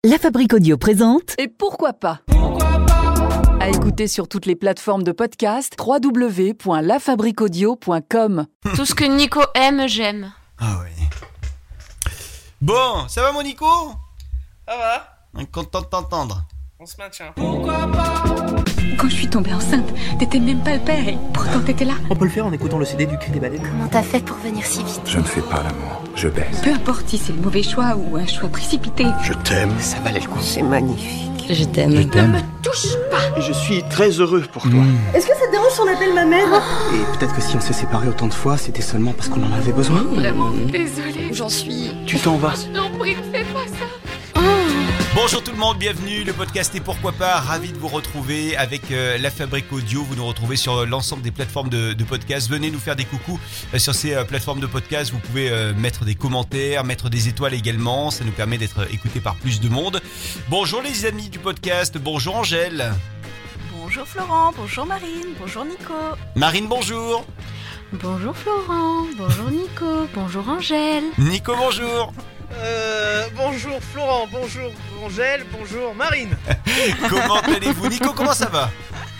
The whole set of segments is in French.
La Fabrique Audio présente. Et pourquoi pas à écouter sur toutes les plateformes de podcast, www.lafabriqueaudio.com. Tout ce que Nico aime, j'aime. Ah oui. Bon, ça va mon Nico ? Ça va ? Content de t'entendre. On se maintient. Quand je suis tombée enceinte, t'étais même pas le père et pourtant t'étais là. On peut le faire en écoutant le CD du Cri des baleines. Comment t'as fait pour venir si vite ? Je ne fais pas l'amour, je baise. Peu importe si c'est le mauvais choix ou un choix précipité. Je t'aime. Ça valait le coup. C'est magnifique. Je t'aime. Ne me touche pas. Et je suis très heureux pour toi. Est-ce que ça te dérange si on appelle ma mère ? Et peut-être que si on s'est séparés autant de fois, c'était seulement parce qu'on en avait besoin. Vraiment, désolée. J'en suis... Tu t'en vas. Je t'en prie, fais pas ça. Bonjour tout le monde, bienvenue, le podcast Et pourquoi pas, ravi de vous retrouver avec La Fabrique Audio. Vous nous retrouvez sur l'ensemble des plateformes de podcast. Venez nous faire des coucous sur ces plateformes de podcast. Vous pouvez mettre des commentaires, mettre des étoiles également. Ça nous permet d'être écoutés par plus de monde. Bonjour les amis du podcast, bonjour Angèle. Bonjour Florent, bonjour Marine, bonjour Nico. Marine, bonjour. Bonjour Florent, bonjour Nico, bonjour Angèle. Nico, bonjour. Bonjour Florent, bonjour Angèle, bonjour Marine. Comment allez-vous Nico, comment ça va ?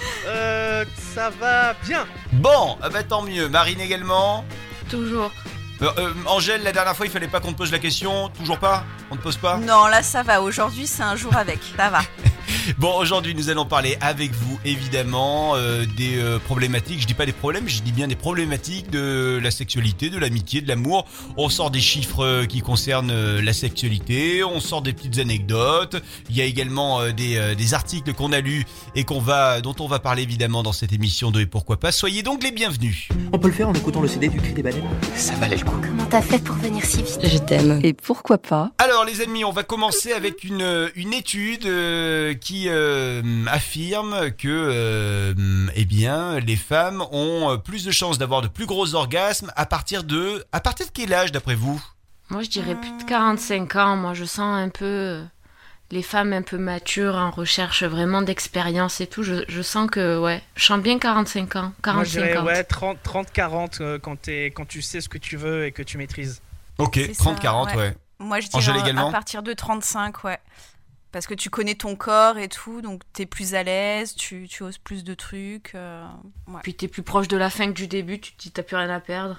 Ça va bien. Bon, bah tant mieux. Marine également. Toujours. Angèle, la dernière fois, il fallait pas qu'on te pose la question. Toujours pas ? On te pose pas ? Non, là ça va, aujourd'hui c'est un jour avec, ça va. Bon, aujourd'hui, nous allons parler avec vous, évidemment, des problématiques. Je dis pas des problèmes, je dis bien des problématiques de la sexualité, de l'amitié, de l'amour. On sort des chiffres qui concernent la sexualité, on sort des petites anecdotes. Il y a également des articles qu'on a lus et dont on va parler évidemment dans cette émission de Et pourquoi pas. Soyez donc les bienvenus. On peut le faire en écoutant le CD du Cri des baleines. Ça valait le coup. Comment t'as fait pour venir si vite ? Je t'aime. Et pourquoi pas Alors les amis, on va commencer avec une étude qui affirme que eh bien les femmes ont plus de chances d'avoir de plus gros orgasmes à partir de quel âge d'après vous ? Moi, je dirais plus de 45 ans. Moi, je sens un peu les femmes un peu matures, en recherche vraiment d'expérience et tout. Je sens que, ouais, je sens bien 45 ans. 40, Moi je dirais 50. ouais, 30-40 quand tu sais ce que tu veux et que tu maîtrises. Ok, C'est ça, 30-40, ouais. Moi je Angèle dirais également à partir de 35, ouais. Parce que tu connais ton corps et tout, donc t'es plus à l'aise, tu oses plus de trucs. Ouais. Puis t'es plus proche de la fin que du début, tu te dis t'as plus rien à perdre.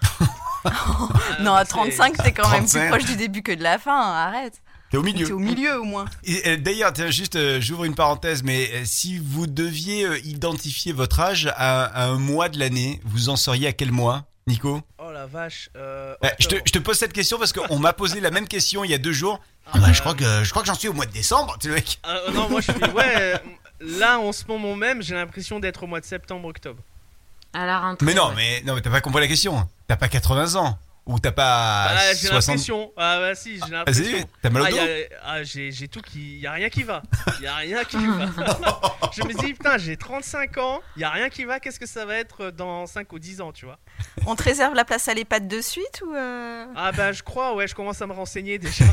Non, à 35, t'es quand même 35. plus proche du début que de la fin, arrête. T'es au milieu. T'es au milieu au moins. Et, d'ailleurs, tiens, juste, j'ouvre une parenthèse, mais si vous deviez identifier votre âge à un mois de l'année, vous en seriez à quel mois, Nico ? Oh la vache. Je te pose cette question parce qu'on m'a posé la même question il y a 2 jours. Ah bah, je crois que j'en suis au mois de décembre, tu sais, le mec. Non, moi je suis... Ouais, là en ce moment même, j'ai l'impression d'être au mois de septembre-octobre. À la rentrée. Mais non, ouais. mais t'as pas compris la question. T'as pas 80 ans. Ou t'as pas J'ai 60... l'impression. Ah bah si, j'ai l'impression. Vas-y, t'as mal au dos. J'ai tout qui... Y a rien qui va. Y a rien qui va. Je me dis, putain, j'ai 35 ans, y a rien qui va, qu'est-ce que ça va être dans 5 ou 10 ans, tu vois. On te réserve la place à l'EHPAD de suite ou Ah bah je crois, ouais, je commence à me renseigner déjà.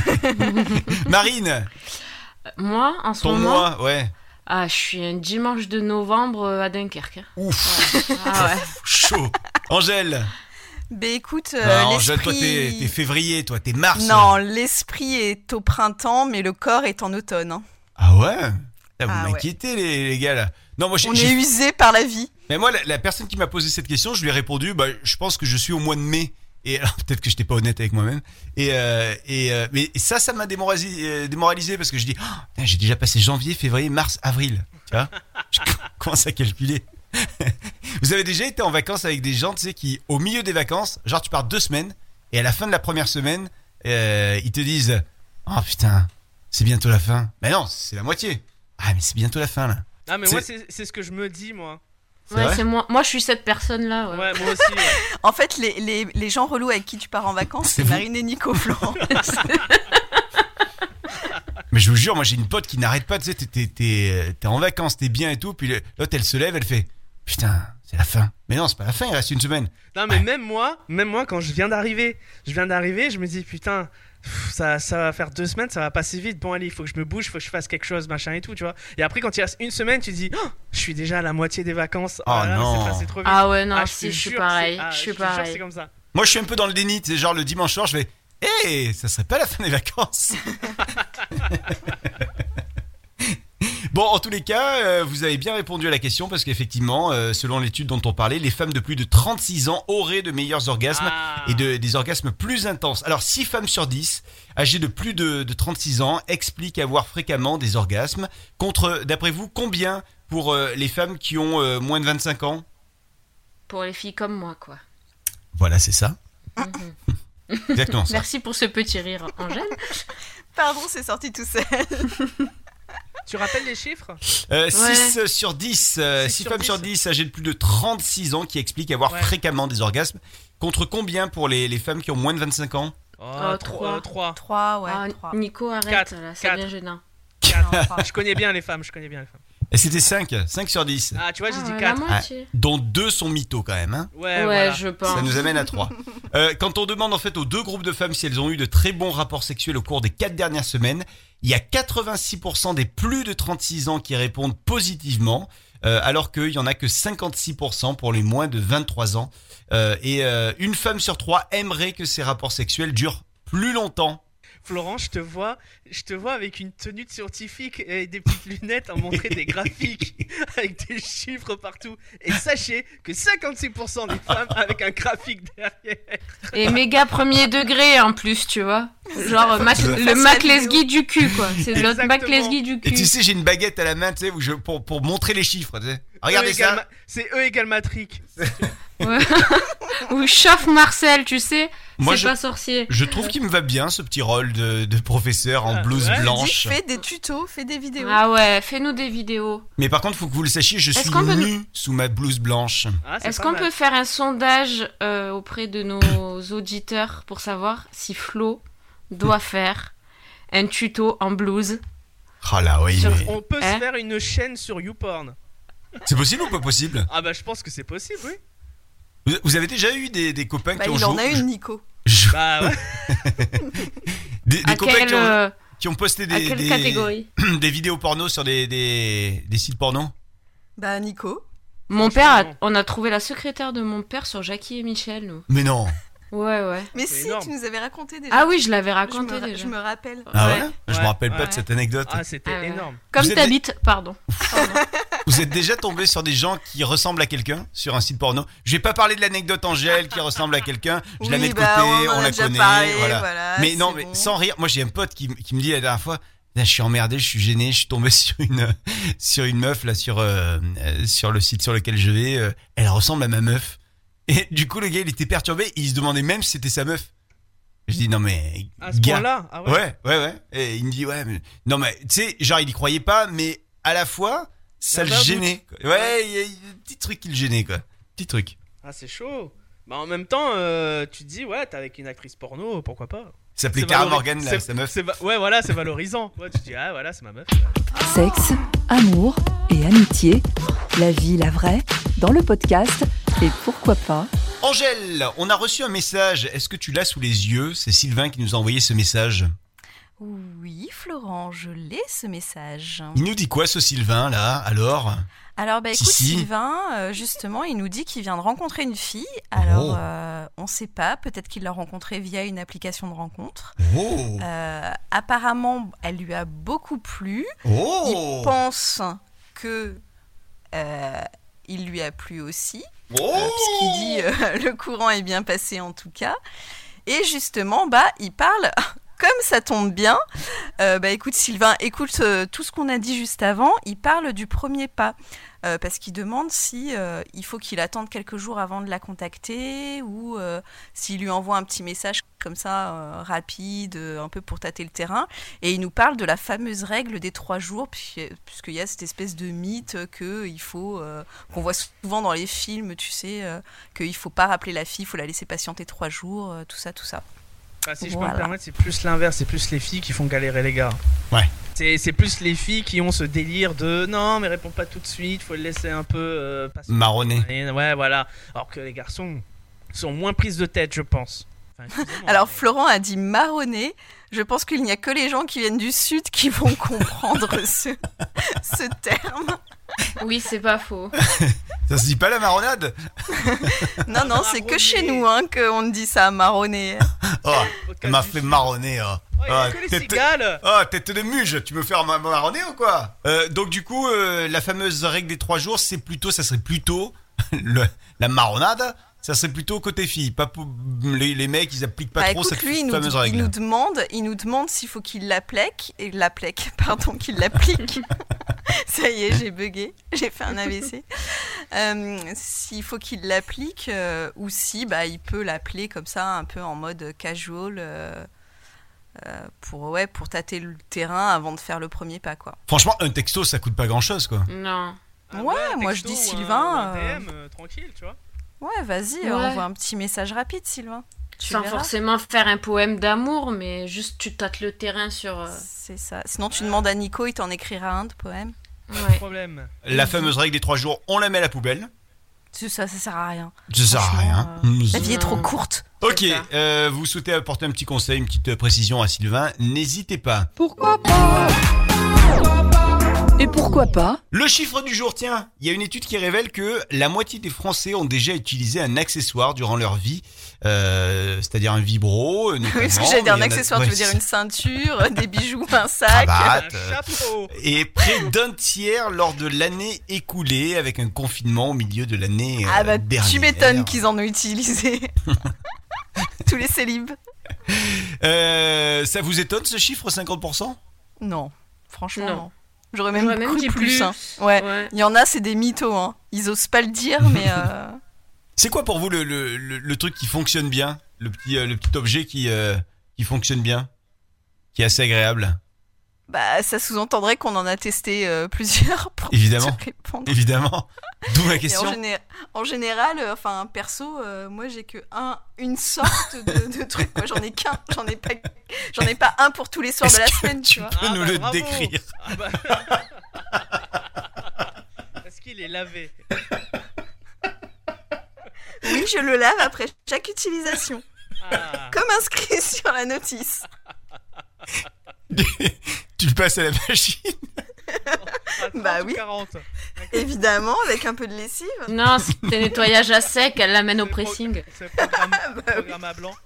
Marine, Moi, en ce ton moment... mois, ouais. Ah, je suis un dimanche de novembre à Dunkerque. Hein. Ouf, Ouais. Ah ouais. chaud. Angèle. Ben écoute, Non, Angèle, toi l'esprit... t'es février, toi t'es mars. Non, l'esprit est au printemps, mais le corps est en automne. Hein. Ah ouais. Là, vous Ah ouais. m'inquiétez les gars là. Non, moi On est usé par la vie. Mais moi, la personne qui m'a posé cette question, je lui ai répondu, bah, je pense que je suis au mois de mai. Et alors, peut-être que j'étais pas honnête avec moi-même. Mais ça m'a démoralisé parce que je dis, oh, putain, j'ai déjà passé janvier, février, mars, avril. Tu vois, je commence à calculer. Vous avez déjà été en vacances avec des gens, tu sais, qui, au milieu des vacances, genre tu pars 2 semaines, et à la fin de la première semaine, ils te disent, oh putain, c'est bientôt la fin. Mais non, c'est la moitié. Ah, mais c'est bientôt la fin là. Ah mais moi c'est ce que je me dis moi. Ouais, c'est moi. Moi, je suis cette personne-là. Ouais. Ouais, moi aussi. Ouais. En fait, les gens relous avec qui tu pars en vacances, c'est Marine et Nico, Florent. Mais je vous jure, moi j'ai une pote qui n'arrête pas, tu sais, t'es en vacances, t'es bien et tout, puis l'autre elle se lève, elle fait, putain, c'est la fin. Mais non, c'est pas la fin, il reste 1 semaine. Non mais Ouais. même moi quand je viens d'arriver, je me dis putain, ça va faire 2 semaines, ça va passer vite. Bon allez, il faut que je me bouge, il faut que je fasse quelque chose, machin et tout, tu vois. Et après quand il reste 1 semaine, tu te dis, oh, je suis déjà à la moitié des vacances. Oh là, non. c'est passé trop vite. Ah ouais, non, te si, je suis jure, pareil. c'est- Je suis te jure, pareil. c'est comme ça. Moi je suis un peu dans le déni, tu sais, genre le dimanche soir, je fais, ça serait pas la fin des vacances. Bon, en tous les cas, vous avez bien répondu à la question parce qu'effectivement, selon l'étude dont on parlait, les femmes de plus de 36 ans auraient de meilleurs orgasmes et des orgasmes plus intenses. Alors, 6 femmes sur 10 âgées de plus de 36 ans expliquent avoir fréquemment des orgasmes. Contre, d'après vous, combien pour les femmes qui ont moins de 25 ans ? Pour les filles comme moi, quoi. Voilà, c'est ça. Exactement ça. Merci pour ce petit rire, Angèle. Pardon, c'est sorti tout seul. Tu rappelles les chiffres ? 6 sur 10, 6 femmes sur 10 âgées de plus de 36 ans qui expliquent avoir fréquemment des orgasmes. Contre combien pour les femmes qui ont moins de 25 ans ? 3. 3, ouais. 3. Nico, arrête, 4, là, c'est bien gênant. 4. Je connais bien les femmes, Et c'était 5 sur 10. Ah, tu vois, j'ai dit 4. La moitié. Dont 2 sont mythos quand même. Hein. Ouais, voilà. Je pense. Ça nous amène à 3. Quand on demande en fait aux 2 groupes de femmes si elles ont eu de très bons rapports sexuels au cours des 4 dernières semaines, il y a 86% des plus de 36 ans qui répondent positivement, alors qu'il y en a que 56% pour les moins de 23 ans. Et une femme sur 3 aimerait que ces rapports sexuels durent plus longtemps. Florent, je te vois avec une tenue de scientifique et des petites lunettes à montrer des graphiques avec des chiffres partout. Et sachez que 56% des femmes avec un graphique derrière. Et méga premier degré en plus, tu vois. Genre le Mac Lesguy du cul, quoi. C'est le Mac Lesguy du cul. Et tu sais, j'ai une baguette à la main, tu sais, pour montrer les chiffres. Tu sais. Regardez ça. C'est E égale matrique. Ouais. Ou chauffe Marcel, tu sais. Moi, c'est pas sorcier. Je trouve qu'il me va bien ce petit rôle de professeur en blouse blanche. Fais des tutos, fais des vidéos. Ah ouais, fais-nous des vidéos. Mais par contre, faut que vous le sachiez, je suis nu sous ma blouse blanche. Est-ce qu'on peut faire un sondage auprès de nos auditeurs pour savoir si Flo doit faire un tuto en blouse? Oh là, oui. On peut se faire une chaîne sur YouPorn. C'est possible ou pas possible? Ah bah je pense que c'est possible, oui. Vous avez déjà eu des copains qui ont joué? Il en a une, Nico. Bah ouais. des copains qui ont posté à quelle catégorie des vidéos porno sur des sites porno? Bah Nico. Mon père, on a trouvé la secrétaire de mon père sur Jackie et Michel, nous. Mais non. Ouais. Mais si, énorme. Tu nous avais raconté déjà. Ah oui, je l'avais raconté déjà. Je me rappelle. Ah ouais, Je me rappelle pas de cette anecdote. Ah, c'était énorme. Comme t'habites, pardon. Vous êtes déjà tombé sur des gens qui ressemblent à quelqu'un sur un site porno? Je vais pas parler de l'anecdote Angèle qui ressemble à quelqu'un. Je la mets de côté, on la connaît. Voilà. Mais non, mais sans rire. Moi, j'ai un pote qui me dit la dernière fois, là, je suis emmerdé, je suis gêné, je suis tombé sur une meuf là sur le site sur lequel je vais. Elle ressemble à ma meuf. Et du coup, le gars, il était perturbé. Il se demandait même si c'était sa meuf. Je dis non mais à ce point-là. Ah ouais. Et il me dit ouais mais non mais tu sais genre il y croyait pas mais à la fois ça le gênait. Ouais, il y a un petit truc qui le gênait quoi. Petit truc. Ah c'est chaud. Bah en même temps tu te dis ouais t'es avec une actrice porno pourquoi pas. Ça s'appelait Cara Morgan là, sa meuf. Ouais voilà c'est valorisant. Ouais tu te dis ah voilà c'est ma meuf. Sexe, amour et amitié. La vie, la vraie, dans le podcast et pourquoi pas. Angèle, on a reçu un message. Est-ce que tu l'as sous les yeux? C'est Sylvain qui nous a envoyé ce message. Oui, Florent, je l'ai ce message. Il nous dit quoi ce Sylvain là alors? Alors écoute Sylvain, justement, il nous dit qu'il vient de rencontrer une fille. Alors on sait pas, peut-être qu'il l'a rencontrée via une application de rencontre. Apparemment, elle lui a beaucoup plu. Il pense que il lui a plu aussi. Puisqu'il dit le courant est bien passé en tout cas. Et justement, il parle... Comme ça tombe bien, écoute Sylvain, écoute tout ce qu'on a dit juste avant, il parle du premier pas, parce qu'il demande si il faut qu'il attende quelques jours avant de la contacter ou s'il lui envoie un petit message comme ça, rapide, un peu pour tâter le terrain. Et il nous parle de la fameuse règle des 3 jours, puisqu'il y a cette espèce de mythe qu'il faut, qu'on voit souvent dans les films, tu sais, qu'il ne faut pas rappeler la fille, il faut la laisser patienter 3 jours, tout ça. Bah, si je peux me permettre, c'est plus l'inverse, c'est plus les filles qui font galérer les gars. Ouais. C'est plus les filles qui ont ce délire de non mais réponds pas tout de suite, faut le laisser un peu marronner. Ouais voilà. Alors que les garçons sont moins prises de tête, je pense. Alors Florent a dit marronner. Je pense qu'il n'y a que les gens qui viennent du sud qui vont comprendre ce terme. Oui, c'est pas faux. Ça se dit pas la marronnade? Non, c'est que chez nous qu'on dit ça, marronner. Oh, elle m'a fait marronner. Oh, il y a que les cigales. Oh, tête de muge, tu me fais marronner ou quoi? Donc du coup, la fameuse règle des 3 jours, ça serait plutôt la marronnade. Ça serait plutôt côté fille, pas pour les mecs, ils appliquent pas trop cette fameuse règle. Il nous demande s'il faut qu'il l'applique qu'il l'applique. Ça y est, j'ai bugué, j'ai fait un AVC. S'il faut qu'il l'applique ou si il peut l'appeler comme ça, un peu en mode casual, pour tâter le terrain avant de faire le premier pas, quoi. Franchement, un texto, ça coûte pas grand-chose, quoi. Non. Moi je dis Sylvain. Un DM, tranquille, tu vois. Ouais, vas-y, envoie un petit message rapide, Sylvain. Sans forcément faire un poème d'amour, mais juste tu tâtes le terrain sur... C'est ça. Sinon, tu demandes à Nico, il t'en écrira un de poème. Pas de problème. La fameuse règle des 3 jours, on la met à la poubelle. Ça sert à rien. Ça sert à rien. La vie est trop courte. Ok, vous souhaitez apporter un petit conseil, une petite précision à Sylvain, n'hésitez pas. Pourquoi pas? Et pourquoi pas? Le chiffre du jour, tiens, il y a une étude qui révèle que la moitié des Français ont déjà utilisé un accessoire durant leur vie, c'est-à-dire un vibro. Oui, parce que j'allais dire un accessoire, tu veux dire une ceinture, des bijoux, un sac, un chapeau. Et près d'un tiers lors de l'année écoulée, avec un confinement au milieu de l'année dernière. Tu m'étonnes qu'ils en ont utilisé. Tous les célibes. Ça vous étonne ce chiffre, 50%? Non, franchement non. J'aurais même cru plus. Hein. Ouais. Il y en a, c'est des mythos. Hein. Ils osent pas le dire, mais. C'est quoi pour vous le truc qui fonctionne bien, le petit objet qui fonctionne bien, qui est assez agréable? Ça sous-entendrait qu'on en a testé plusieurs pour évidemment. te répondre. Évidemment. D'où la question. En général, perso, moi j'ai que une sorte de truc. Moi, j'en ai qu'un. J'en ai pas un pour tous les soirs de la semaine. Tu peux nous le décrire? Est-ce qu'il est lavé? Oui, je le lave après chaque utilisation. Comme inscrit sur la notice. Tu le passes à la machine? Oui. 40. Évidemment, avec un peu de lessive. Non, c'est nettoyage à sec, elle l'amène au pressing. C'est programme à blanc.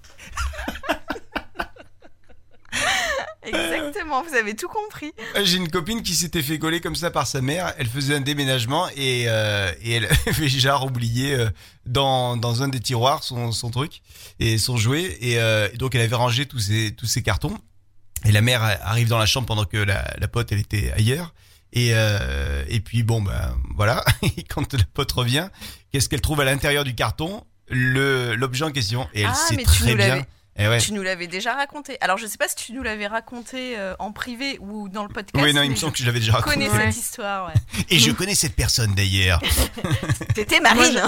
Exactement, vous avez tout compris. J'ai une copine qui s'était fait gauler comme ça par sa mère. Elle faisait un déménagement et elle avait genre oublié dans un des tiroirs son truc et son jouet. Et donc elle avait rangé tous ses cartons. Et la mère arrive dans la chambre pendant que la pote elle était ailleurs. Et puis voilà. Et quand la pote revient, qu'est-ce qu'elle trouve à l'intérieur du carton? L'objet en question. Et elle sait très bien. Tu nous l'avais déjà raconté. Alors je sais pas si tu nous l'avais raconté en privé ou dans le podcast. Oui, non, il me semble que je l'avais déjà raconté. Je connais cette histoire, ouais. Et je connais cette personne d'ailleurs. T'étais Marine.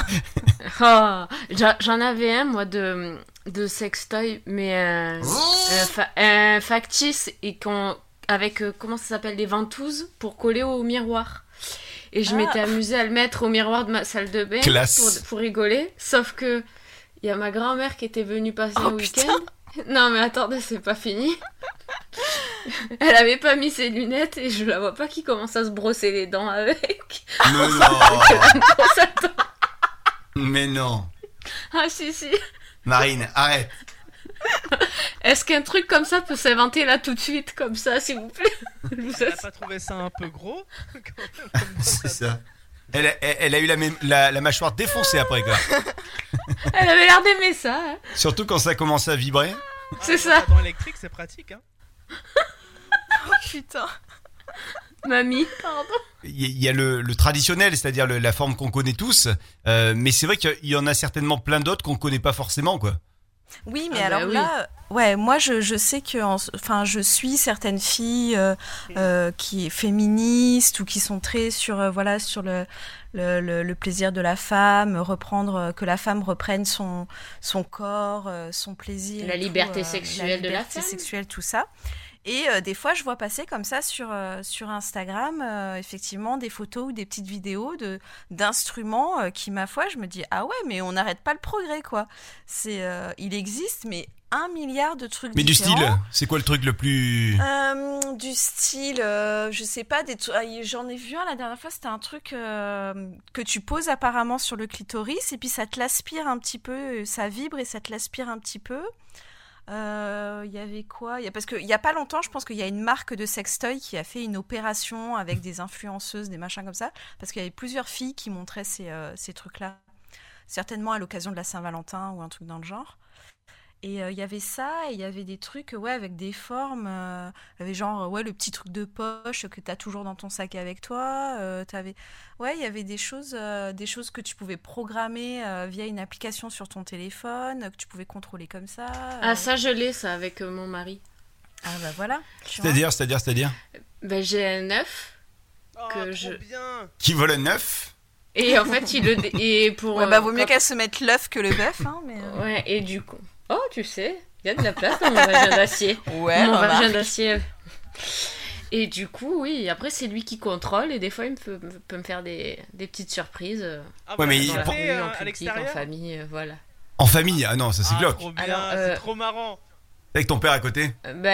J'en avais un moi de sextoy, mais un factice et avec comment ça s'appelle, des ventouses pour coller au miroir. Et je m'étais amusée à le mettre au miroir de ma salle de bain pour rigoler. Sauf que il y a ma grand-mère qui était venue passer un week-end. Non mais attendez, c'est pas fini. Elle avait pas mis ses lunettes et je la vois pas qui commence à se brosser les dents avec. Mais non. Mais non. Ah si. Marine, arrête. Est-ce qu'un truc comme ça peut s'inventer là tout de suite, comme ça, s'il vous plaît? Elle n'a pas trouvé ça un peu gros? C'est ça. Elle a eu la mâchoire défoncée après, quoi. Elle avait l'air d'aimer ça. Hein. Surtout quand ça commence à vibrer. C'est ça. Dans l'électrique, c'est pratique, hein. Oh putain. Mamie, pardon. Il y a le traditionnel, c'est-à-dire la forme qu'on connaît tous. Mais c'est vrai qu'il y en a certainement plein d'autres qu'on connaît pas forcément, quoi. Oui, mais là, moi je sais que, je suis certaines filles qui féministes ou qui sont très sur le plaisir de la femme, que la femme reprenne son corps, son plaisir, la liberté sexuelle de la femme, sexuelle, tout ça. Et des fois, je vois passer comme ça sur Instagram, effectivement, des photos ou des petites vidéos d'instruments qui, ma foi, je me dis, ah ouais, mais on n'arrête pas le progrès, quoi. Il existe, mais 1 milliard de trucs mais différents. Du style, c'est quoi le truc le plus... Du style, je sais pas, j'en ai vu un la dernière fois, c'était un truc que tu poses apparemment sur le clitoris, et puis ça te l'aspire un petit peu, ça vibre et ça te l'aspire un petit peu. Il y avait quoi ? Parce qu'il n'y a pas longtemps, je pense qu'il y a une marque de sextoy qui a fait une opération avec des influenceuses, des machins comme ça, parce qu'il y avait plusieurs filles qui montraient ces trucs-là. Certainement à l'occasion de la Saint-Valentin ou un truc dans le genre. Et il y avait ça, et il y avait des trucs avec des formes. Il y avait genre le petit truc de poche que tu as toujours dans ton sac avec toi. Il y avait des choses que tu pouvais programmer via une application sur ton téléphone, que tu pouvais contrôler comme ça. Ah, ça, je l'ai, ça, avec mon mari. Ah, bah voilà. C'est-à-dire Ben, j'ai un œuf que bien. Qui vole un œuf. Et en fait, vaut mieux qu'elle se mette l'œuf que le bœuf, hein, mais... Ouais, et du coup... Oh, tu sais, il y a de la place dans mon vagin d'acier. Ouais, mon vagin d'acier. Et du coup, oui, après, c'est lui qui contrôle et des fois, il peut me faire des petites surprises. Ouais, mais dans la rue, en à public, l'extérieur en famille, voilà. En famille? Ah non, ça c'est glauque. Trop bien, Alors, c'est trop marrant. Avec ton père à côté?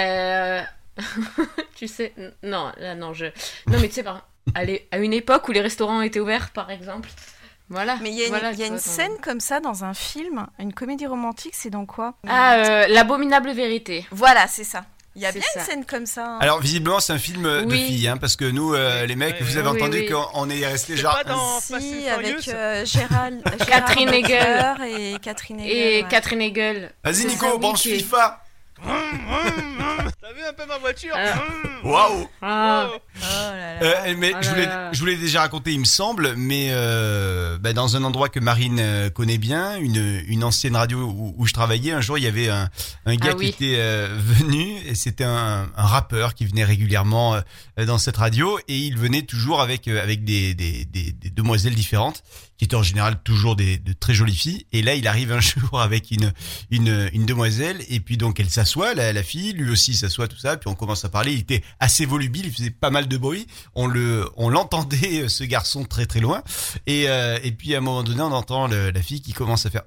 Tu sais, non, là, non, Non, mais tu sais, à une époque où les restaurants étaient ouverts, par exemple... Voilà. Mais il y a une scène comme ça dans un film, une comédie romantique, c'est dans quoi ? L'abominable vérité. Voilà, c'est ça. Il y a C'est bien ça. une scène comme ça. Hein. Alors visiblement c'est un film de filles, hein, parce que nous les mecs, vous avez entendu qu'on est resté genre... Pas dans Fast and avec Furious Gérald Catherine Hegel. et Catherine Hegel. Catherine Hegel. Vas-y Nico, branche FIFA. T'as vu un peu ma voiture? Waouh. Ah. Oh là là. Mais je voulais déjà raconter, il me semble, mais dans un endroit que Marine connaît bien, une ancienne radio où je travaillais, un jour il y avait un gars qui était venu, et c'était un rappeur qui venait régulièrement dans cette radio, et il venait toujours avec des demoiselles différentes, qui étaient en général toujours de très jolies filles. Et là, il arrive un jour avec une demoiselle, et puis donc elle s'assoit, la fille, lui aussi s'assoit, tout ça, puis on commence à parler. Il était assez volubile, il faisait pas mal de bruit. On l'entendait, ce garçon, très très loin. Et puis à un moment donné, on entend la fille qui commence à faire.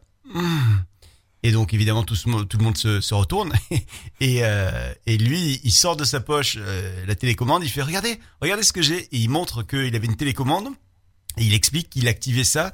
Et donc évidemment tout le monde se retourne et lui il sort de sa poche la télécommande, il fait regardez ce que j'ai, et il montre qu'il avait une télécommande. Et il explique qu'il activait ça,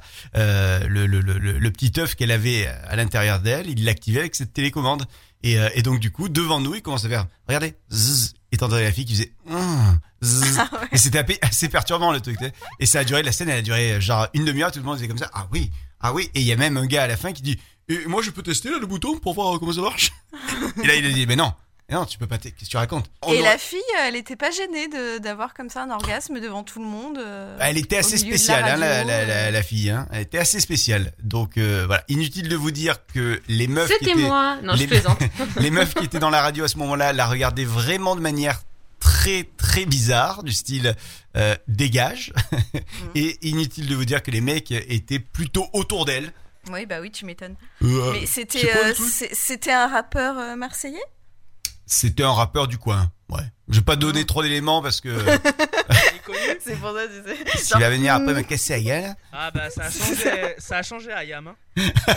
le petit œuf qu'elle avait à l'intérieur d'elle, il l'activait avec cette télécommande. Et donc du coup, devant nous, il commence à faire, regardez, zzz, et t'entendais la fille qui faisait, zzz. Ah ouais. Et c'était assez perturbant le truc. Et ça a duré, la scène, elle a duré genre une demi-heure, tout le monde faisait comme ça, ah oui. Et il y a même un gars à la fin qui dit, et moi je peux tester là le bouton pour voir comment ça marche. Et là il a dit, mais non, tu peux pas. Qu'est-ce que tu racontes? La fille, elle était pas gênée d'avoir comme ça un orgasme devant tout le monde. Elle était assez spéciale, la fille. Hein. Elle était assez spéciale. Donc voilà, inutile de vous dire que les meufs. C'était moi. Non, je plaisante. Les meufs qui étaient dans la radio à ce moment-là la regardaient vraiment de manière très très bizarre, du style dégage. Et inutile de vous dire que les mecs étaient plutôt autour d'elle. Oui, bah oui, tu m'étonnes. Mais c'était un rappeur marseillais? C'était un rappeur du coin, ouais. Je vais pas donner trop d'éléments parce que... C'est pour ça, tu sais. S'il va venir après me casser la gueule... Ah bah ça a changé Ayam. Hein.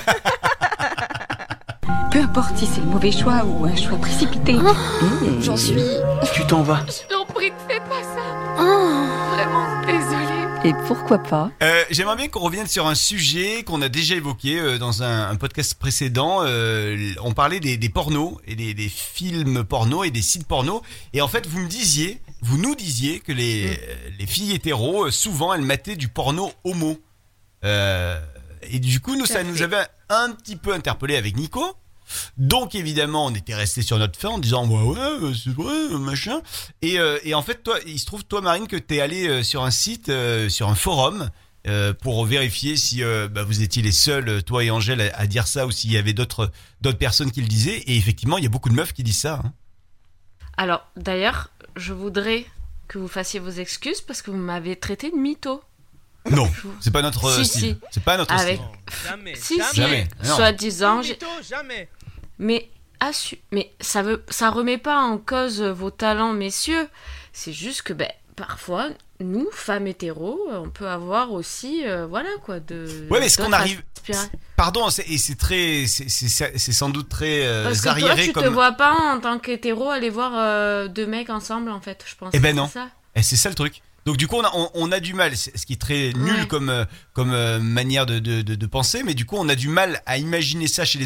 Peu importe si c'est le mauvais choix ou un choix précipité. J'en suis... Tu t'en vas. Je t'en prie, ne fais pas ça. Vraiment, désolée. Et pourquoi pas? J'aimerais bien qu'on revienne sur un sujet qu'on a déjà évoqué dans un podcast précédent. On parlait des pornos et des films pornos et des sites pornos. Et en fait, vous nous disiez que les filles hétéros, souvent, elles mataient du porno homo. Et du coup, ça nous avait un petit peu interpellé avec Nico. Donc évidemment on était resté sur notre fin en disant ouais c'est vrai machin, et en fait toi il se trouve toi Marine que t'es allé sur un site, sur un forum pour vérifier si vous étiez les seuls, toi et Angèle, à dire ça, ou s'il y avait d'autres personnes qui le disaient. Et effectivement il y a beaucoup de meufs qui disent ça, hein. Alors d'ailleurs je voudrais que vous fassiez vos excuses parce que vous m'avez traité de mytho. Non, c'est pas notre style. Si. C'est pas notre style. Jamais. Soi-disant. Jamais. Mais ça remet pas en cause vos talents, messieurs. C'est juste que parfois, nous, femmes hétéros, on peut avoir aussi, Ouais, mais ce qu'on arrive. Pardon, c'est sans doute très parce que arriéré. Toi, tu te vois pas en tant qu'hétéro aller voir deux mecs ensemble, en fait, je pense. Eh ben non. Ça. Et c'est ça le truc. Donc du coup on a du mal, ce qui est très nul comme manière de penser, mais du coup on a du mal à imaginer ça chez les autres,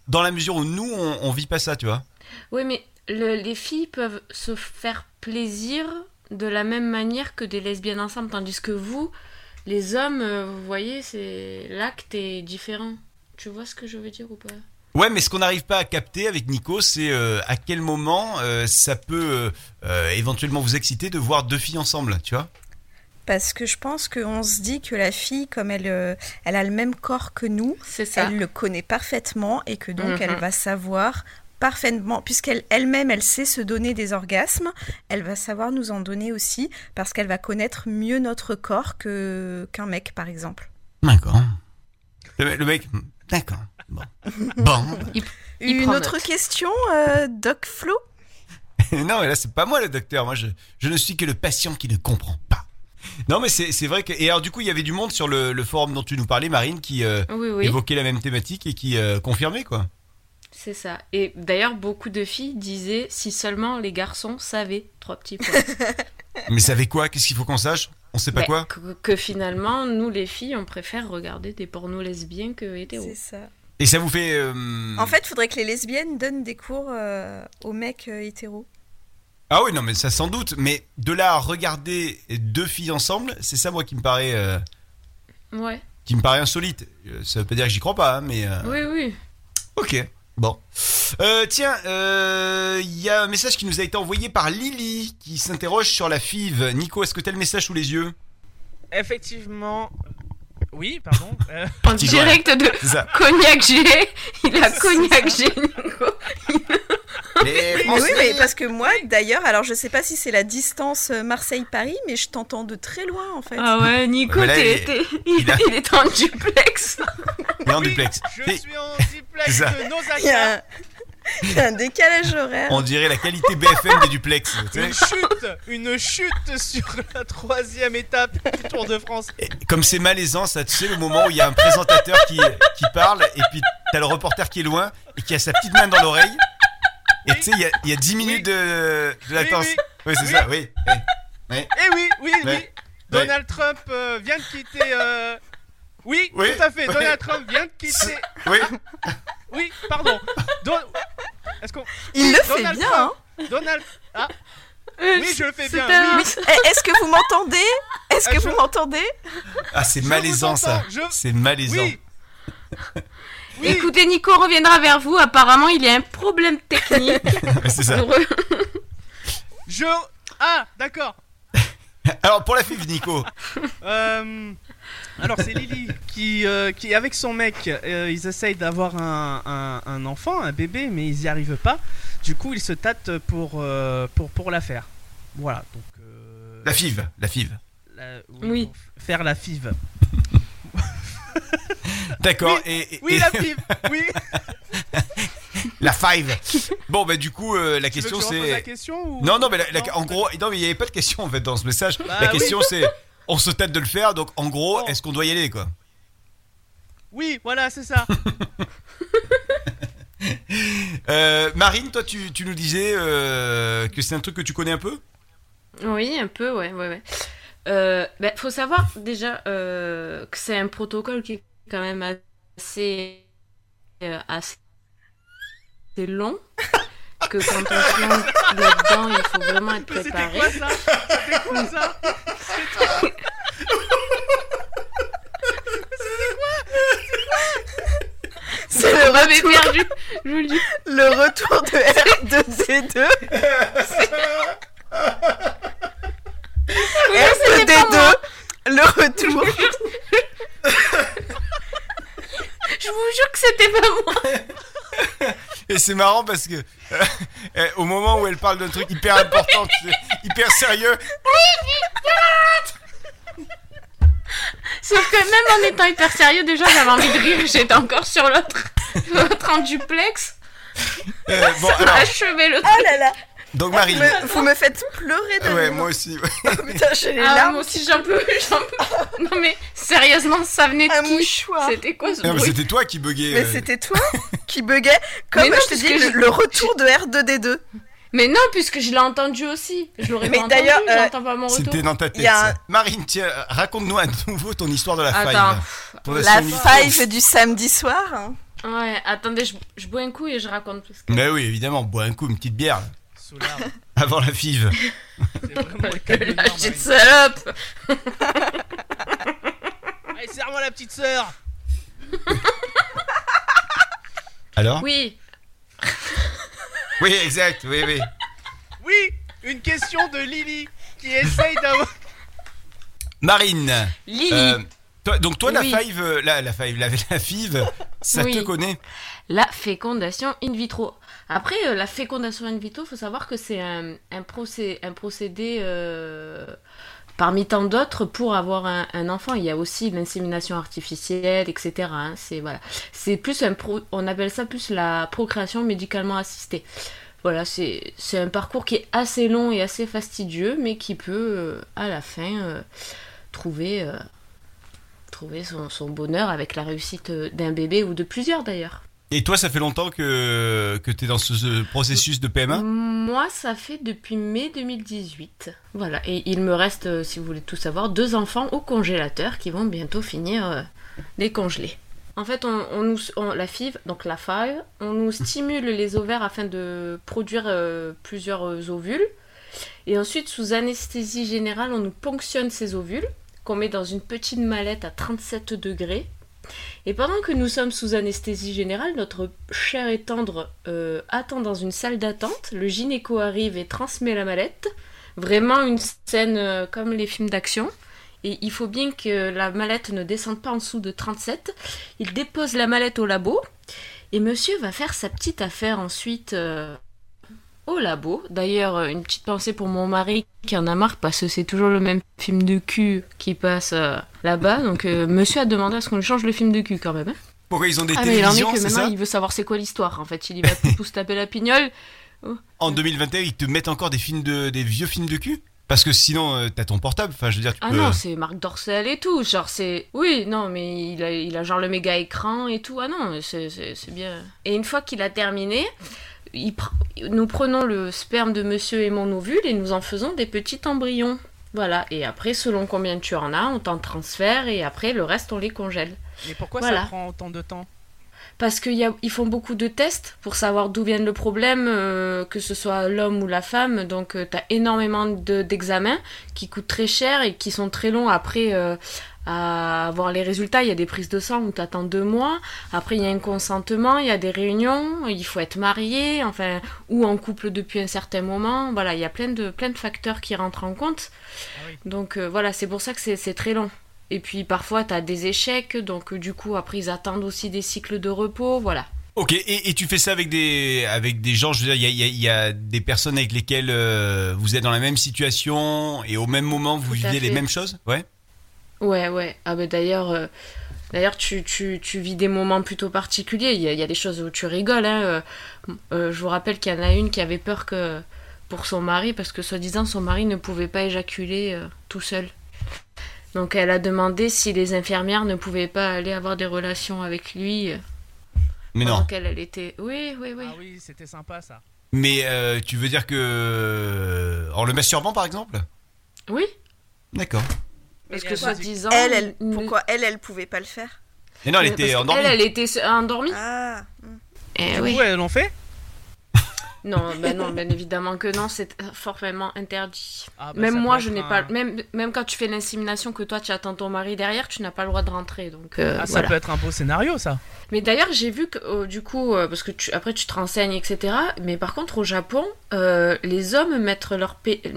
dans la mesure où nous, on vit pas ça, tu vois. Oui, mais les filles peuvent se faire plaisir de la même manière que des lesbiennes ensemble, tandis que vous, les hommes, vous voyez, l'acte est différent. Tu vois ce que je veux dire ou pas ? Ouais, mais ce qu'on n'arrive pas à capter avec Nico, c'est à quel moment ça peut éventuellement vous exciter de voir deux filles ensemble, tu vois ? Parce que je pense qu'on se dit que la fille, comme elle a le même corps que nous, elle le connaît parfaitement et que donc elle va savoir parfaitement, puisqu'elle-même, elle sait se donner des orgasmes, elle va savoir nous en donner aussi, parce qu'elle va connaître mieux notre corps qu'un mec, par exemple. D'accord. Le mec, d'accord. Bon. Une autre question, Doc Flo ? Non, mais là, c'est pas moi le docteur. Moi, je ne suis que le patient qui ne comprend pas. Non, mais c'est vrai que... Et alors, du coup, il y avait du monde sur le forum dont tu nous parlais, Marine, qui évoquait la même thématique et qui confirmait, quoi. C'est ça. Et d'ailleurs, beaucoup de filles disaient si seulement les garçons savaient, 3 petits points. Mais savaient quoi ? Qu'est-ce qu'il faut qu'on sache ? On sait pas quoi ? Que finalement, nous les filles, on préfère regarder des pornos lesbiens que hétéros. C'est ça. Et ça vous fait... En fait, il faudrait que les lesbiennes donnent des cours aux mecs hétéros. Ah oui, non, mais ça sans doute. Mais de là à regarder deux filles ensemble, c'est ça, moi, qui me paraît... Ouais. Qui me paraît insolite. Ça veut pas dire que j'y crois pas, hein, mais... Oui. Ok. Bon. Tiens, il y a un message qui nous a été envoyé par Lily qui s'interroge sur la FIV. Nico, est-ce que t'as le message sous les yeux ? Effectivement. Oui, pardon. En direct de Cognac G. Il a Cognac G, Nico. Mais oui, mais parce que moi, d'ailleurs, alors je sais pas si c'est la distance Marseille-Paris, mais je t'entends de très loin en fait. Ah ouais, Nico, il est en duplex. Il est en duplex. Je suis en duplex de Nosaka. Il y a un décalage horaire. On dirait la qualité BFM des duplex. Une chute sur la 3e étape du Tour de France. Et comme c'est malaisant, ça, tu sais, le moment où il y a un présentateur qui parle et puis t'as le reporter qui est loin et qui a sa petite main dans l'oreille. Et tu sais, il y a 10 minutes de latence. Oui, c'est ça, oui. Oui. Donald Trump vient de quitter... Oui, tout à fait. Donald Trump vient de quitter... Oui, pardon. Est-ce qu'on... Il le fait bien, Trump, hein. Donald... Ah. Oui, je le fais bien. Oui. Est-ce que vous m'entendez Ah, c'est malaisant, ça. C'est malaisant. Oui. Écoutez, Nico reviendra vers vous. Apparemment, il y a un problème technique. C'est ça. Ah, d'accord. Alors, pour la FIV, Nico. Alors, c'est Lily qui avec son mec, ils essayent d'avoir un enfant, un bébé, mais ils n'y arrivent pas. Du coup, ils se tâtent pour la faire. Voilà. Donc, la FIV. Oui. Faire la FIV. D'accord. Oui, la FIV. Oui. La five. Bon, bah du coup, la question c'est. La question, ou... Non, mais en gros, non, mais il n'y avait pas de question en fait dans ce message. La question c'est, on se tâte de le faire, donc en gros, est-ce qu'on doit y aller, quoi ? Oui, voilà, c'est ça. Marine, toi, tu nous disais que c'est un truc que tu connais un peu ? Oui, un peu, ouais. Faut savoir déjà que c'est un protocole qui est quand même assez long, que quand on se lance là-dedans, il faut vraiment être préparé. C'était quoi ça C'est le retour, perdu. Je vous le dis. Le retour de R2D2. R2D2. Le retour. Je vous jure que c'était pas moi. Et c'est marrant parce que au moment où elle parle d'un truc hyper important, hyper sérieux. Sauf que même en étant hyper sérieux, déjà j'avais envie de rire. J'étais encore sur l'autre en duplex. Bon, ça m'a achevé le truc. Oh là là. Donc Marine, vous me faites pleurer de ouais, moi aussi. Ouais. Oh, putain, j'ai les larmes. Moi aussi j'en peux. Non mais sérieusement, ça venait de qui ? Mouchoir. C'était quoi ce non, bruit ? mais c'était toi qui buguais. Mais c'était toi qui buguais. Comme non, je te dis, le retour de R2D2. Mais non, puisque je l'ai entendu aussi. Je l'aurais pas entendu, d'ailleurs, j'entends pas mon retour. C'était dans ta tête. Marine, tiens, raconte-nous à nouveau ton histoire de la five. La five du samedi soir. Ouais, attendez, je bois un coup et je raconte plus. Mais oui, évidemment, bois un coup, une petite bière. Sous l'arbre. Avant la FIV. C'est vraiment le cas de le dire, Lâchez de Marie. salope. Allez, serre-moi la petite sœur. Alors ? Oui. Oui, exact, oui. Oui, une question de Lily qui essaye d'avoir. Marine. Lily. Toi, Oui. la FIV, ça Oui. te connaît ? La fécondation in vitro. Après, la fécondation in vitro, il faut savoir que c'est un procédé parmi tant d'autres pour avoir un enfant. Il y a aussi l'insémination artificielle, etc. hein. C'est plus on appelle ça plus la procréation médicalement assistée. Voilà, c'est un parcours qui est assez long et assez fastidieux, mais qui peut, à la fin, trouver son bonheur avec la réussite d'un bébé ou de plusieurs d'ailleurs. Et toi, ça fait longtemps que tu es dans ce processus de PMA ? Moi, ça fait depuis mai 2018. Voilà, et il me reste, si vous voulez tout savoir, 2 enfants au congélateur qui vont bientôt finir décongelés. En fait, la FIV, donc la FIV, on nous stimule les ovaires afin de produire plusieurs ovules. Et ensuite, sous anesthésie générale, on nous ponctionne ces ovules, qu'on met dans une petite mallette à 37 degrés. Et pendant que nous sommes sous anesthésie générale, notre cher et tendre attend dans une salle d'attente. Le gynéco arrive et transmet la mallette. Vraiment une scène comme les films d'action. Et il faut bien que la mallette ne descende pas en dessous de 37. Il dépose la mallette au labo. Et monsieur va faire sa petite affaire ensuite au labo. D'ailleurs, une petite pensée pour mon mari qui en a marre parce que c'est toujours le même film de cul qui passe là-bas. Donc monsieur a demandé à ce qu'on lui change le film de cul quand même. Hein. Pourquoi ils ont des Mais il en télévisions, est que c'est maintenant ça ? il veut savoir c'est quoi l'histoire. En fait, il y va pour se taper la pignole. En 2021, ils te mettent encore des vieux films de cul ? Parce que sinon, t'as ton portable. Enfin, je veux dire, tu peux... non, c'est Marc Dorcel et tout. Genre, c'est... Oui, non, mais il a genre le méga écran et tout. Ah non, c'est bien. Et une fois qu'il a terminé, nous prenons le sperme de monsieur et mon ovule et nous en faisons des petits embryons. Voilà. Et après, selon combien tu en as, on t'en transfère et après, le reste, on les congèle. Mais pourquoi Voilà. ça prend autant de temps ? Parce qu'ils font beaucoup de tests pour savoir d'où vient le problème, que ce soit l'homme ou la femme. Donc, tu as énormément d'examens qui coûtent très cher et qui sont très longs après à avoir les résultats. Il y a des prises de sang où tu attends 2 mois. Après, il y a un consentement, il y a des réunions, il faut être marié, enfin, ou en couple depuis un certain moment. Voilà, il y a plein de facteurs qui rentrent en compte. Ah oui. Donc, voilà, c'est pour ça que c'est très long. Et puis parfois, tu as des échecs, donc du coup, après, ils attendent aussi des cycles de repos, voilà. Ok, et tu fais ça avec des gens, je veux dire, il y a des personnes avec lesquelles vous êtes dans la même situation et au même moment, vous vivez les mêmes choses ? Ouais. Ouais. Ah ben d'ailleurs, tu vis des moments plutôt particuliers. Il y a des choses où tu rigoles. Hein. Je vous rappelle qu'il y en a une qui avait peur pour son mari, parce que soi-disant, son mari ne pouvait pas éjaculer tout seul. Donc elle a demandé si les infirmières ne pouvaient pas aller avoir des relations avec lui. Mais non. Elle était... Oui. Ah oui, c'était sympa ça. Mais tu veux dire que... En le masturbant, par exemple ? Oui. D'accord. Parce que soi-disant... Pourquoi elle pouvait pas le faire ? Mais non, elle était endormie. Elle était endormie. Ah. Et Du oui. coup, elles l'ont fait ? Non, bien évidemment que non, c'est formellement interdit. Ah bah, même ça moi, peut je être n'ai pas... Même quand tu fais l'insémination, que toi, tu attends ton mari derrière, tu n'as pas le droit de rentrer. Donc, ça voilà. peut être un beau scénario, ça. Mais d'ailleurs, j'ai vu que, du coup, parce que après tu te renseignes, etc. Mais par contre, au Japon, les hommes mettent leur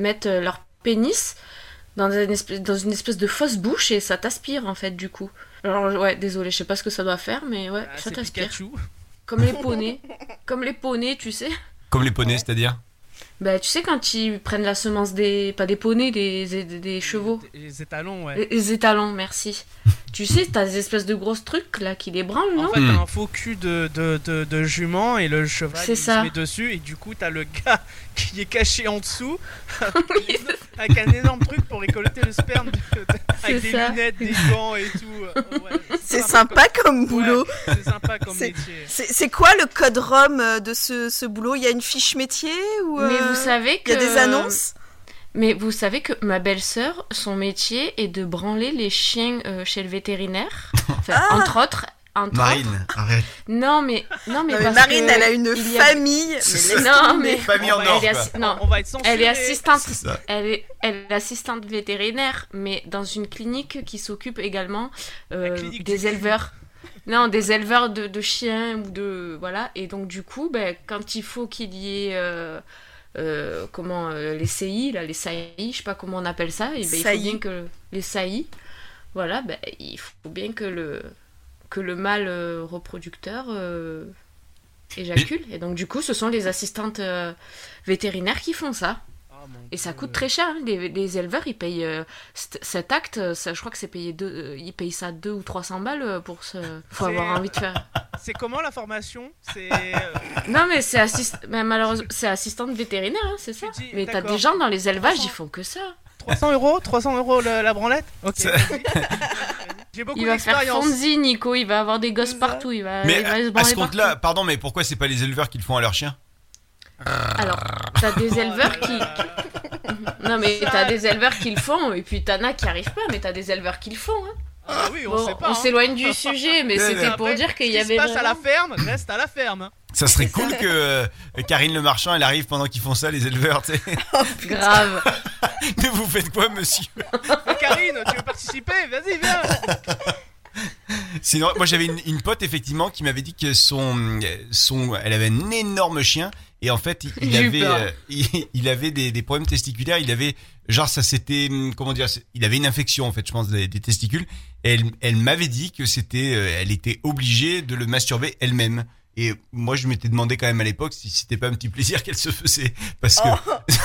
pénis dans une espèce de fausse bouche et ça t'aspire, en fait, du coup. Alors, ouais, désolé, je sais pas ce que ça doit faire, mais ouais, ça t'aspire. Pikachu. Comme les poneys. Comme les poneys, tu sais. Comme les poneys, c'est-à-dire ? Bah, tu sais, quand ils prennent la semence pas des poneys, des chevaux. Les étalons, ouais. Les étalons, merci. Tu sais, t'as des espèces de grosses trucs, là, qui les branlent, non ? En fait, t'as un faux cul de jument et le cheval il se met dessus et du coup, t'as le gars qui est caché en dessous avec un énorme truc pour récolter le sperme avec des lunettes, des gants et tout. Ouais, c'est sympa comme boulot. Ouais, c'est sympa comme métier. C'est quoi le code ROM de ce boulot ? Il y a une fiche métier ou Mais vous savez que... Il y a des annonces ? Mais vous savez que ma belle-sœur, son métier est de branler les chiens chez le vétérinaire. Enfin, entre autres, entre Marine, autres. arrête. Non, mais parce Marine, que elle a une famille. Non, mais famille en or. non, On va être censuré. elle est assistante. C'est ça. Elle est assistante vétérinaire, mais dans une clinique qui s'occupe également clinique des éleveurs. Non, des éleveurs de chiens ou de voilà. Et donc du coup, quand il faut qu'il y ait les CI, là, les saillies, je sais pas comment on appelle ça, et il faut bien que les saillies, voilà, il faut bien que le mâle reproducteur éjacule. Et donc du coup, ce sont les assistantes vétérinaires qui font ça. Et ça coûte très cher. Hein. Les éleveurs, ils payent cet acte, ça, je crois que c'est payé ils payent ça 200 ou 300 balles pour ce. Faut avoir envie de faire. C'est comment la formation? C'est. Non, mais malheureusement, c'est assistante vétérinaire, hein, c'est ça. Mais t'as des gens dans les élevages, ils font que ça. 300 € la branlette. Ok. J'ai beaucoup il va faire d'expérience. Fonzie, Nico, il va avoir des gosses partout. Il va se branler à ce partout. compte-là, pardon, mais pourquoi c'est pas les éleveurs qui le font à leurs chiens? Alors, t'as des éleveurs qui. Non, mais t'as des éleveurs qui le font, et puis t'en as qui arrivent pas, mais t'as des éleveurs qui le font. Hein. Ah oui, on sait pas. On s'éloigne du sujet, mais c'était pour dire qu'il y avait. Ce qui se passe à la ferme, reste à la ferme. Ça serait cool que Karine Le Marchand, elle arrive pendant qu'ils font ça, les éleveurs, tu sais. Grave. Mais vous faites quoi, monsieur? Karine, tu veux participer? Vas-y, viens. Sinon, moi j'avais une pote effectivement qui m'avait dit que elle avait un énorme chien et en fait il avait des problèmes testiculaires. Il avait genre ça c'était il avait une infection en fait, je pense des testicules. Et elle m'avait dit que elle était obligée de le masturber elle-même. Et moi je m'étais demandé quand même à l'époque si c'était pas un petit plaisir qu'elle se faisait parce que.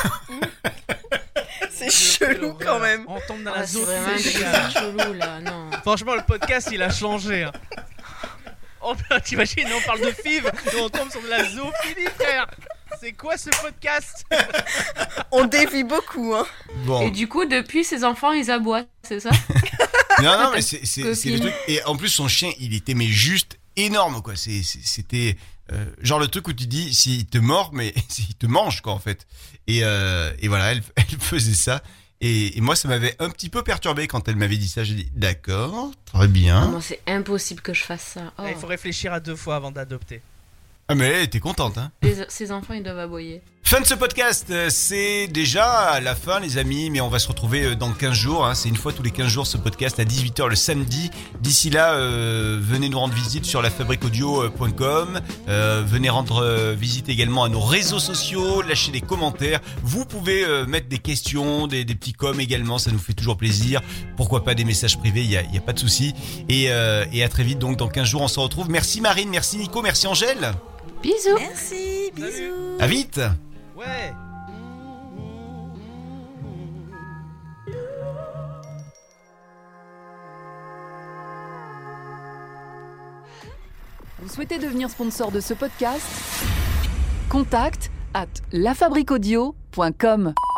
C'est chelou quand même. On tombe dans la zone. C'est vraiment chelou là, non. Franchement, le podcast il a changé. Hein. Oh, t'imagines, on parle de FIV et on tombe sur de la zoophilie, frère. C'est quoi ce podcast? On dévie beaucoup, hein. Bon. Et du coup, depuis, ses enfants, ils aboient, c'est ça? Non, mais c'est le truc. Et en plus, son chien, il était mais juste énorme, quoi. C'était genre le truc où tu dis s'il te mord, mais s'il te mange, quoi, en fait. Et voilà, elle faisait ça. Et moi, ça m'avait un petit peu perturbé quand elle m'avait dit ça. J'ai dit, d'accord, très bien. Moi, c'est impossible que je fasse ça. Oh. Il faut réfléchir à 2 fois avant d'adopter. Ah, mais elle était contente, hein. Ces enfants, ils doivent aboyer. Fin de ce podcast, c'est déjà la fin les amis, mais on va se retrouver dans 15 jours, hein. C'est une fois tous les 15 jours ce podcast à 18h le samedi. D'ici là, venez nous rendre visite sur lafabriqueaudio.com, venez rendre visite également à nos réseaux sociaux, lâchez des commentaires, vous pouvez mettre des questions, des petits coms également, ça nous fait toujours plaisir, pourquoi pas des messages privés, il y a pas de souci. Et à très vite donc dans 15 jours on se retrouve. Merci Marine, merci Nico, merci Angèle. Bisous. Merci, bisous. À vite. Ouais. Vous souhaitez devenir sponsor de ce podcast ? Contact @lafabriquaudio.com